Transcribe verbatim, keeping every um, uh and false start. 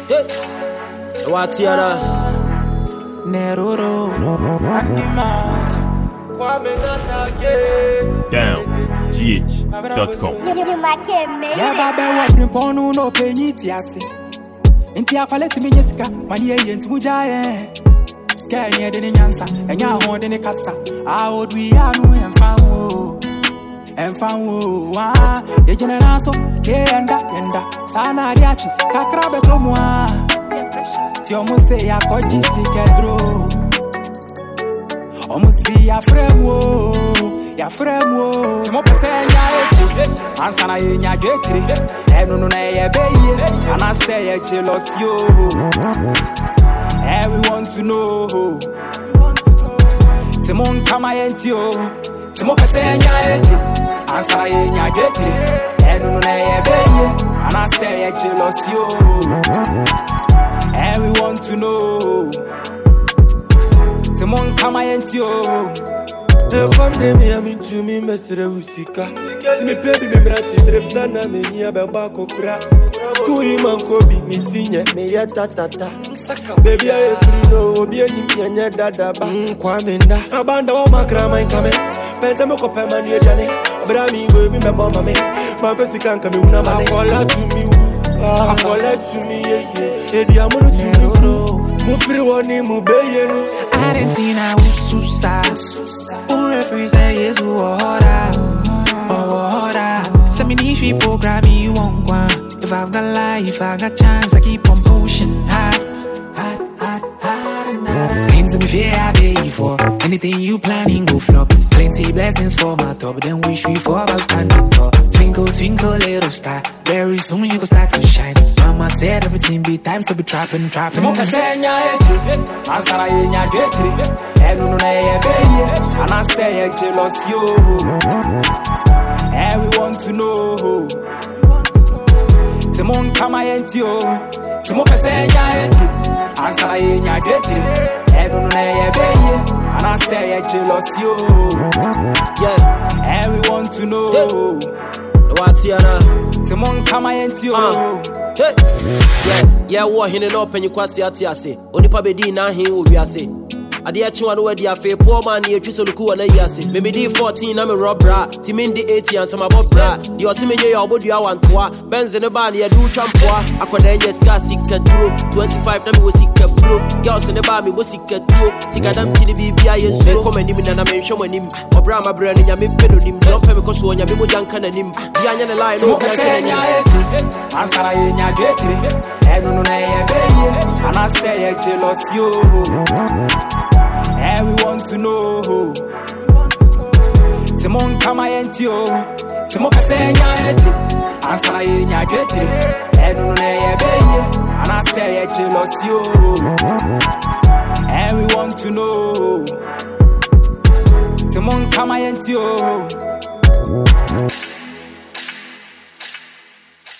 What's here? Neroro. Down. G H dot com. Yeah, baby, what you want no penny tiasi. Inti akwaleti mi Jessica, mani ye ntu jaye. Sky near the nyansa, and ya hold in the casa. I would we are no and found and found ah. The generaso, yeah, and that and that. Sana riachi, kakrabe tomwa. Tiomo say ya koji siketro. Omo si ya fremo, ya fremo. Timo pese nya echi, ansana ye nya getri. Enu no na ye beye, ana say ye jealous yo. Everyone to know. Timon kama yentio. Timo pese nya echi, ansana ye nya getri. Enu no na ye beye, ana say ye jealous yo. Everyone to know. Timon kama yentio. The one day me am into me mesere usika. Me baby me brati drepsana me nia be bako kura. Stu iman ko bi mi tinye me ya tatata. Baby I free no obi enyi nya dada ba. Kwa me nda abanda wa makra man kame. Pente me ko pema ni edane. Bra mi go bi me bomba me. Ma pesi kan kame una mane. Akola to me wu. Akola to me ye ye. Edi amunu to me. Mu free woni mu beye no. Argentina ususa. Who represent yes who order, oh order. Some ministry program you won't want. If I've got life, if I got chance, I keep on pushing hard, hard, hard, hard and hard. Things me fear I pay for. Anything you planning go flop. Plenty blessings for my top, but then wish we for about standing tall. Twinkle, twinkle, little star. Very soon you go start to shine. Mama said everything be time, so be trapping, trapping. Timo pese nya echi, ansana ye nya getri. Enu no na ye beye, ana say ye jealous yo. Everyone to know. Timon kama yentio. Timo pese nya echi, ansana ye nya getri. Enu no na ye beye, ana say ye jealous yo. Yeah, everyone to know. What's here? Timon kama yentio. Hey, yeah, yeah, what he no open you kwasi atiase. Onipa bedi na hin owiase. Ade achi wan we dia fe poor man ye twiso luku na yase. Me me di fourteen na me robra. Ti me di eighteen and some about bra. Di osimenye ya obodua wantoa. Benz ne ba na ye du twampoa. Akoda enye ska sika duro. twenty-five na me wo sika bro. Girls ne ba me wo sika tuo. Sika dam ti ni bibia ye nso. Come ni me na na me hwemo anim. Obra ma bra ne nya me pedo nim. Don pe me ko so nya me mo janka na nim. Bia nya ne line no ka nya e. Ansara ye nya getri. Enu no na ye beye. Ana say ye jealous yo. Everyone to know. Timon kama yentio. Timo pese nya echi. Ansana ye nya getri. Enu no na ye beye. Ana say ye jealous yo. Everyone to know. Timon kama yentio.